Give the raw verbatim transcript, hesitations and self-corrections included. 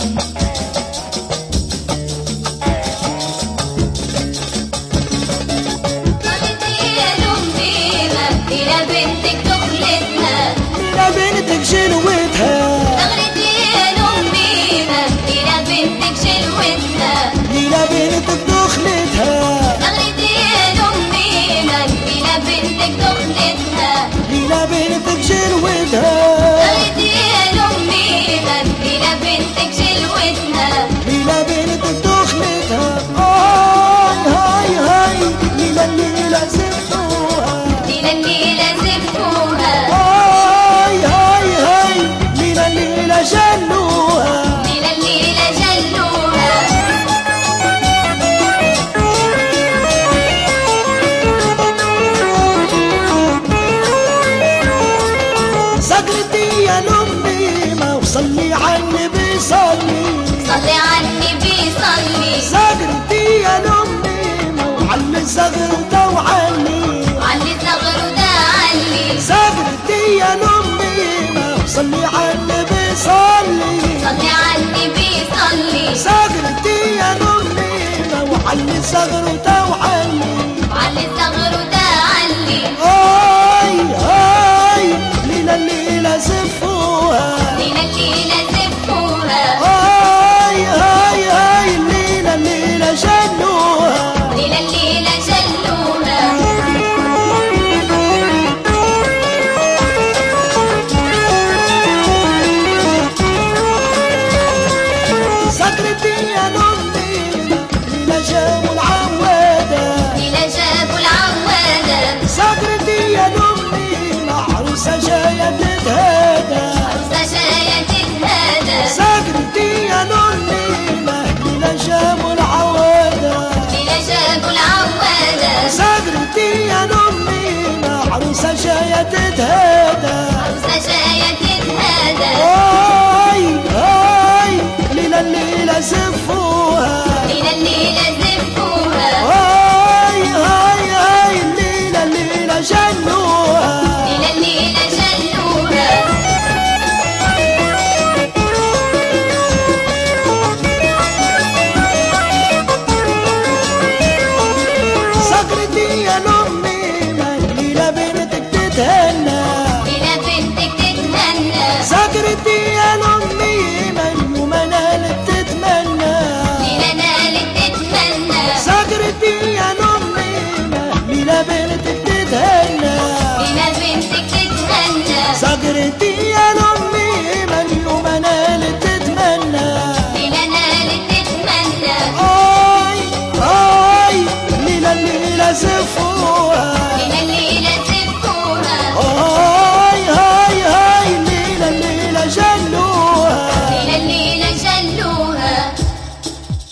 صلي على النبي صلي صلي على النبي صلي زغرتي يا لأمي وعلي زغرته وعلي وعلي زغرته علي زغرتي يا لأمي صلي على النبي صلي صلي على النبي صلي زغرتي يا لأمي وعلي زغرته وعلي وعلي زغرته علي هاي هاي ليلة الليلة زفوها ليلة الليلة زفوها هاي هاي هاي الليلة الليلة جلوها ليلة الليلة جلوها زغرتي